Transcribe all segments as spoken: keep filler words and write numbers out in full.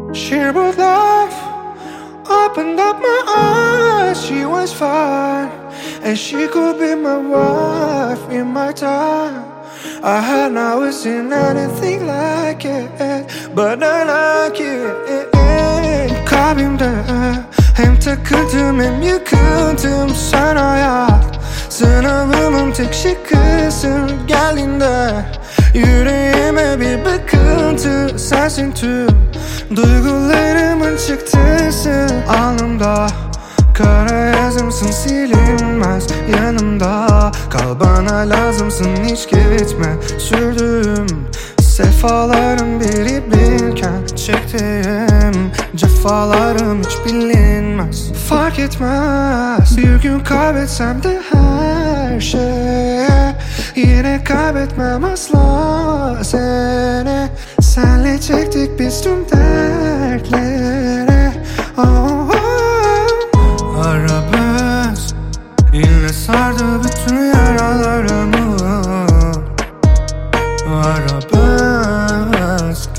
She brought love, opened up my eyes. She was fine, and she could be my wife in my time. I had never seen anything like it, but I like it. Kalbimde hem takıldım hem yıkıldım sen hayat. Sınavımın tek şıkkısın geldiğinde. Yüreğime bir bakıntı sensin tüm duygularımın çıktısı. Alnımda kara yazımsın silinmez yanımda. Kal bana lazımsın hiç gitme. Sürdüğüm sefaların biri bilken çektiğim cefalarım hiç bilinmez. Fark etmez bir gün kaybetsem de her şey, yine kaybetmem asla seni. Senle çektik biz tüm dertleri. Oh, oh. Arabesk yine sardı bütün yaralarımı. Arabesk,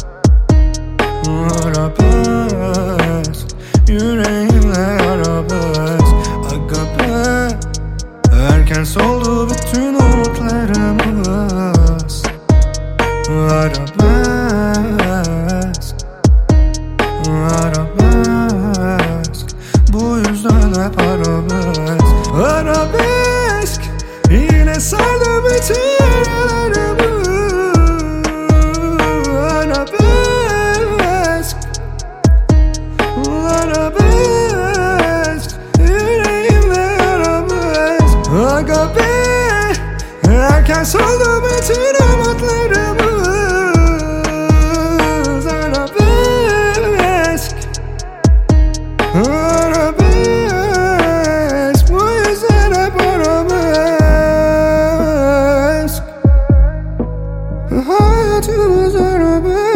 arabesk, yüreğimle arabesk. Aga be, erken soldu bütün umutlarımız. Arabesk, arabesk, bu yüzden hep arabesk. Arabesk yine sardı bütün yaralarımı. Arabesk, arabesk, yüreğimle arabesk. Aga be, erken soldu bütün umutlarımız. Arabesk, arabesk, bu yüzden hep arabesk. Hayatımız arabesk.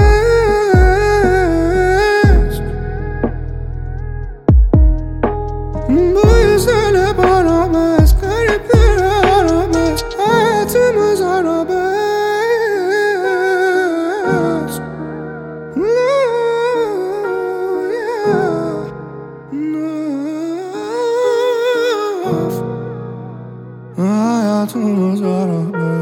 Bu yüzden hep arabesk. Garipler arabesk. Hayatımız arabesk. No, yeah. No. Hayatımız arabesk.